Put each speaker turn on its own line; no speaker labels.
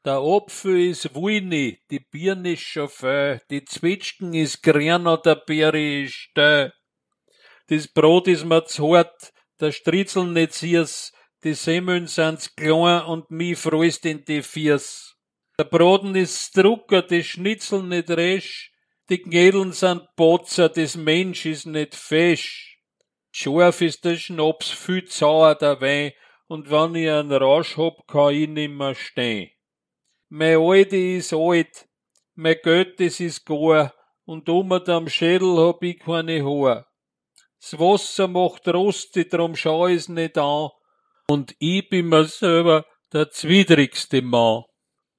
Der Apfel ist Wulni, die Birne ist schon fehl, die Zwetschgen ist grüner, der Beere ist still. Das Brot ist mir zu hart, der Stritzel nicht süß, die Semmeln sind klein und mich fräust in die Fiers. Der Braten ist Drucker, die Schnitzel nicht resch, die Gnädeln sind Botzer, das Mensch ist nicht fesch. Scharf ist der Schnaps, viel sauer der Wein, und wenn ich einen Rausch hab, kann ich nimmer stehn. Mein Alte ist alt, mein Geld, das ist gar, und am Schädel hab ich keine Haar. Das Wasser macht rostig, drum schau ich's nicht an, und ich bin mir selber der zwidrigste Mann.